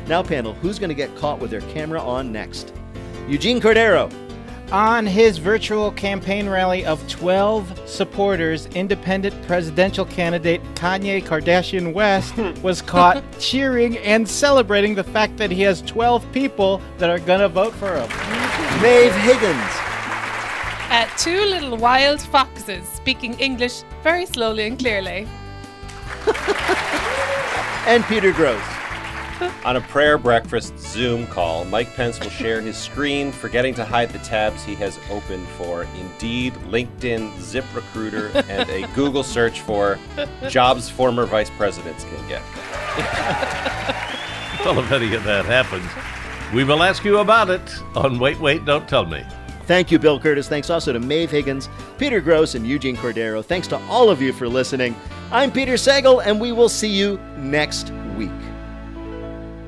Now, panel, who's going to get caught with their camera on next? Eugene Cordero. On his virtual campaign rally of 12 supporters, independent presidential candidate Kanye Kardashian West was caught cheering and celebrating the fact that he has 12 people that are going to vote for him. Maeve Higgins. Two little wild foxes speaking English very slowly and clearly. And Peter Grosz. On a prayer breakfast Zoom call, Mike Pence will share his screen, forgetting to hide the tabs he has opened for Indeed, LinkedIn, ZipRecruiter, and a Google search for jobs former vice presidents can get. Well, if any of that happens, we will ask you about it on Wait, Wait, Don't Tell Me. Thank you, Bill Curtis. Thanks also to Maeve Higgins, Peter Grosz, and Eugene Cordero. Thanks to all of you for listening. I'm Peter Sagal, and we will see you next week.